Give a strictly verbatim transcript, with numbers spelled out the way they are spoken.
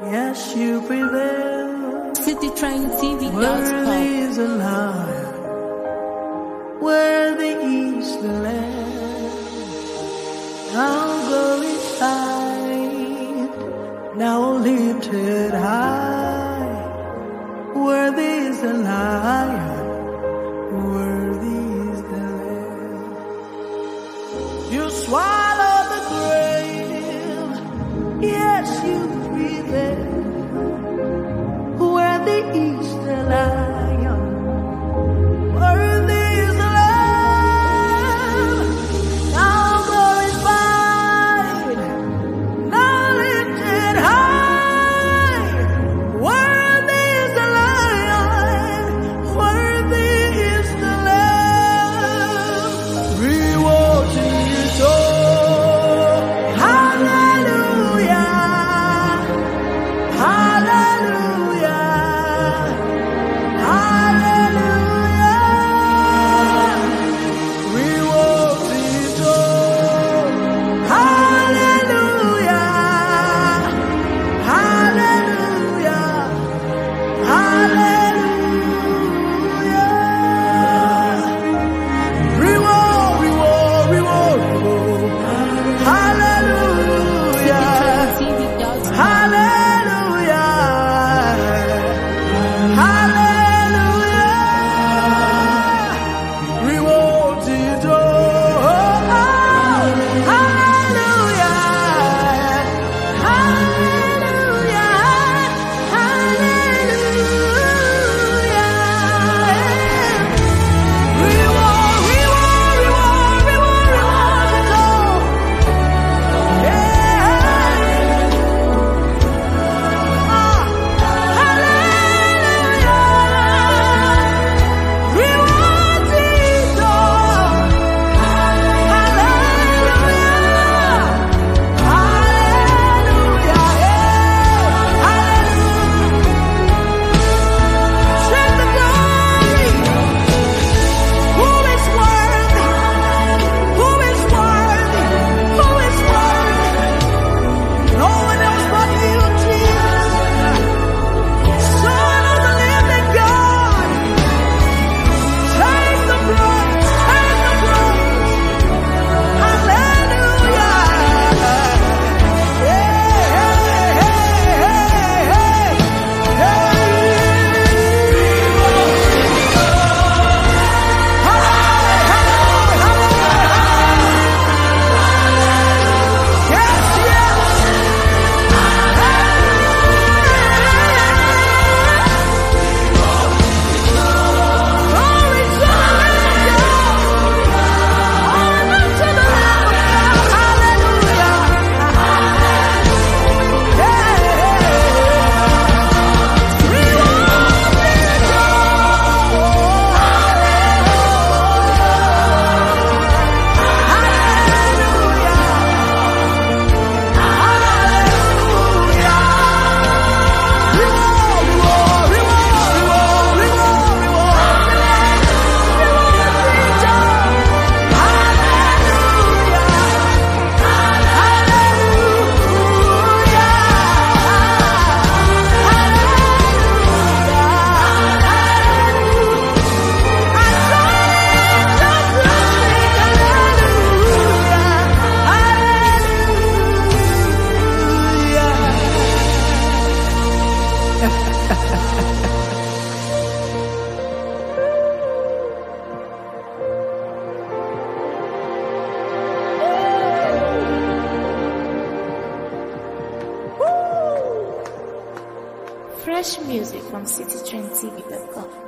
Yes, you prevail. City Train T V. Worthy is the Lion. Worthy is the Lamb. Now glorified, now lifted high. Worthy is the Lion. Worthy is the Lamb. You swallow the grave. Yes, you prevail. Worthy is the Lion. Worthy is the Lamb. Now glorified, now lifted high. Worthy is the Lion. Worthy is the Lamb. Reward is all. Hallelujah. Hallelujah. Fresh music from City Train T V dot com.